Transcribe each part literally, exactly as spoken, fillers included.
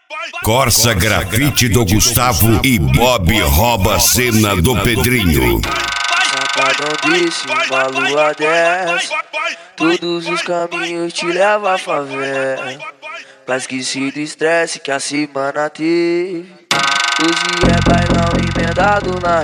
Corsa Grafite do Gustavo e Bob rouba a cena do Pedrinho. Sabadão desse, uma lua dessa, todos os caminhos te levam à favela. Pra esquecer do estresse que a semana teve, hoje é bailão emendado na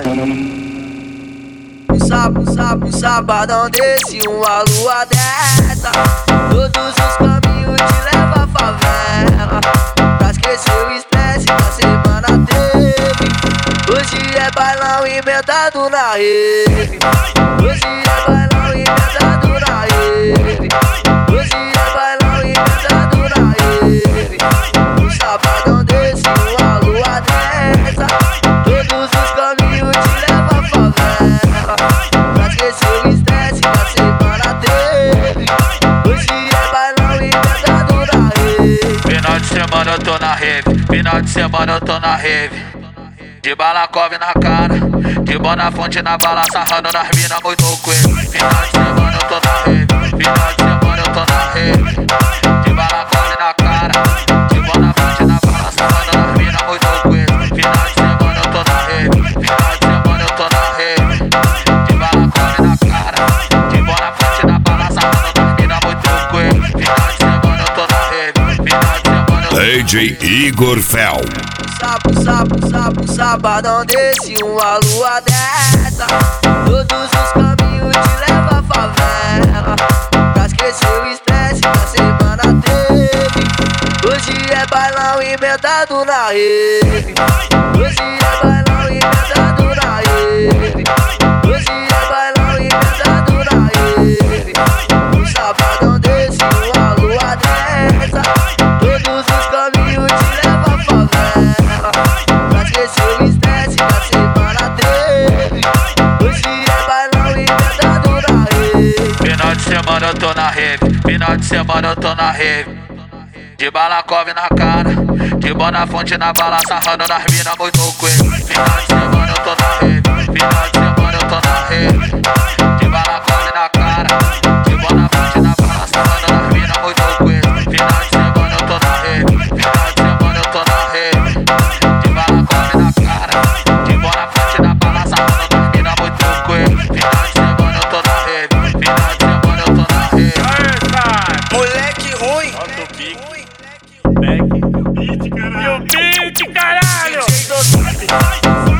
rede. Um sábado, um sábado, um sabadão desse, uma lua dessa, todos os caminhos te levam à favela. Pra esquecer o estresse que a semana teve, hoje é bailão emendado na rede. Hoje é bailão emendado na rede. Hoje é bailão emendado na rede. Um sabadão desse, uma lua dessa, todos os caminhos te levam à favela. Pra esquecer o estresse que a semana teve, hoje é bailão emendado na rede. Final de semana eu tô na rave, final de semana eu tô na rave. De balacove na cara, de bona fonte na bala, sarrando nas mina muito coelho. Final de semana eu tô na rave, final de semana eu tô na rave. De balacove na cara, de bona fonte na bala, sarrando nas mina muito coelho. Final de semana eu tô na rave, final de semana eu tô na rave. De balacove na cara, de bona fonte na bala, sarrando nas mina muito coelho. Final de semana eu tô na rave, final de semana eu tô na rave. D J Igor Fel. Sábado, sábado, sábado, sabadão desse, uma lua dessa, todos os caminhos te levam à favela. Pra esquecer o estresse que a semana teve, hoje é bailão emendado na rede. Hoje é bailão emendado na rede. Hoje é bailão emendado na rede. Um sabadão desse, uma lua dessa, todos os caminhos te levam à favela. Pra esquecer o estresse que a semana teve, hoje é bailão emendado na rede. Final de semana eu tô na rave, final de semana eu tô na rave. De balacove na cara, de bona fonte na bala, sarrando nas mina muito coelho. Final de semana eu tô na rave, final de semana eu tô na rave. De balacove na cara, de bona fonte na bala, sarrando nas mina muito coelho. Final de semana eu tô na rave, final de semana eu tô na rave. De balacove na cara, de bona fonte na bala, sarrando nas mina muito coelho. Final de semana eu tô na rave, final de semana eu tô na rave. Moleque ruim, Back. Meu beat, caralho! D J Dotado.